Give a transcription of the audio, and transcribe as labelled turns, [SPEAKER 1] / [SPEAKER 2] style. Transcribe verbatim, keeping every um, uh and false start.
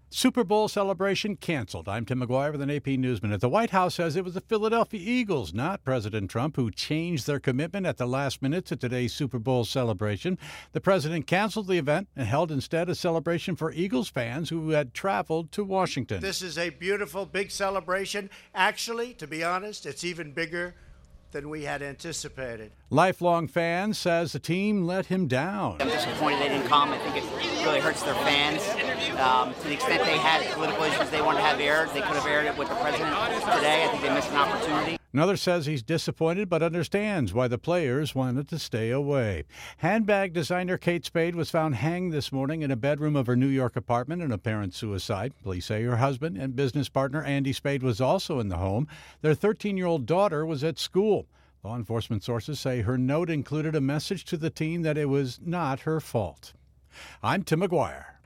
[SPEAKER 1] Super Bowl celebration canceled. I'm Tim McGuire with an A P News Minute. The White House says it was the Philadelphia Eagles, not President Trump, who changed their commitment at the last minute to today's Super Bowl celebration. The president canceled the event and held instead a celebration for Eagles fans who had traveled to Washington.
[SPEAKER 2] This is a beautiful, big celebration. Actually, to be honest, it's even bigger than we had anticipated.
[SPEAKER 1] Lifelong fan says the team let him down.
[SPEAKER 3] I'm disappointed they didn't come. I think it really hurts their fans. Um, to the extent they had political issues they wanted to have aired, they could have aired it with the president today. I think they missed an opportunity.
[SPEAKER 1] Another says he's disappointed but understands why the players wanted to stay away. Handbag designer Kate Spade was found hanged this morning in a bedroom of her New York apartment, an apparent suicide. Police say her husband and business partner Andy Spade was also in the home. Their thirteen-year-old daughter was at school. Law enforcement sources say her note included a message to the teen that it was not her fault. I'm Tim McGuire.